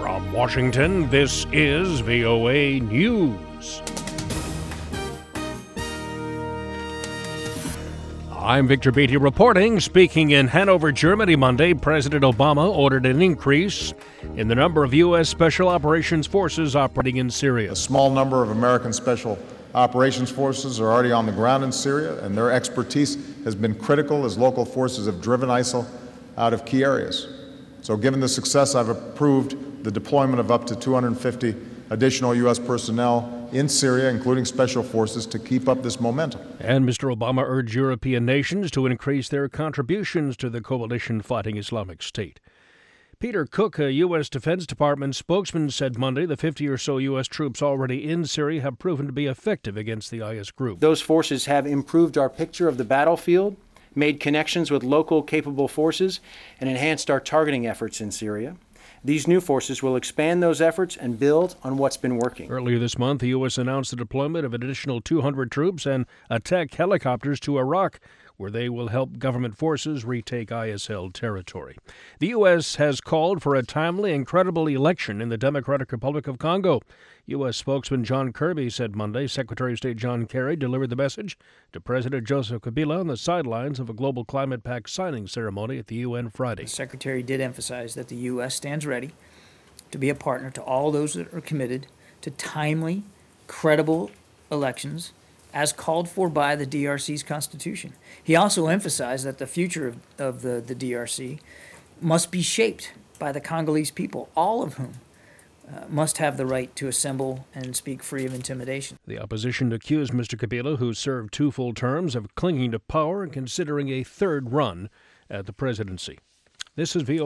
From Washington, this is VOA News. I'm Victor Beatty reporting. Speaking in Hanover, Germany Monday, President Obama ordered an increase in the number of U.S. Special Operations Forces operating in Syria. A small number of American Special Operations Forces are already on the ground in Syria, and their expertise has been critical as local forces have driven ISIL out of key areas. So given the success, I've approved the deployment of up to 250 additional U.S. personnel in Syria, including special forces, to keep up this momentum. And Mr. Obama urged European nations to increase their contributions to the coalition fighting Islamic State. Peter Cook, a U.S. Defense Department spokesman, said Monday the 50 or so U.S. troops already in Syria have proven to be effective against the IS group. Those forces have improved our picture of the battlefield, made connections with local capable forces, and enhanced our targeting efforts in Syria. These new forces will expand those efforts and build on what's been working. Earlier this month, the U.S. announced the deployment of an additional 200 troops and attack helicopters to Iraq, where they will help government forces retake IS-held territory. The U.S. has called for a timely and credible election in the Democratic Republic of Congo. U.S. spokesman John Kirby said Monday Secretary of State John Kerry delivered the message to President Joseph Kabila on the sidelines of a Global Climate Pact signing ceremony at the UN Friday. The Secretary did emphasize that the U.S. stands ready to be a partner to all those that are committed to timely, credible elections as called for by the DRC's Constitution. He also emphasized that the future of the DRC must be shaped by the Congolese people, all of whom must have the right to assemble and speak free of intimidation. The opposition accused Mr. Kabila, who served 2 full terms, of clinging to power and considering a third run at the presidency. This is VOA.